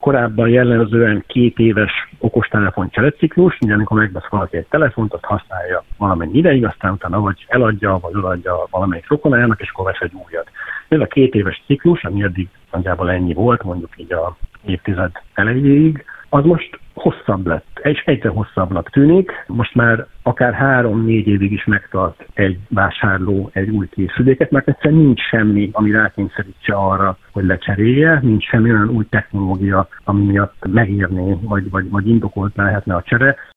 korábban jellemzően 2 éves okostelefon cseréciklus, ugye amikor megvesz valaki egy telefont, azt használja valamennyi ideig, aztán utána vagy eladja, vagy odaadja valamelyik rokonájának, és akkor vesz egy újat. Ez a 2 éves ciklus, ami eddig nagyjából ennyi volt, mondjuk így a évtized elejéig, az most hosszabb lett, és egyre hosszabbnak tűnik. Most már akár 3-4 évig is megtart egy vásárló egy új készüléket, mert egyszerűen nincs semmi, ami rákényszerítse arra, hogy lecserélje, nincs semmi olyan új technológia, ami miatt megérné, vagy indokolt lehetne a csere.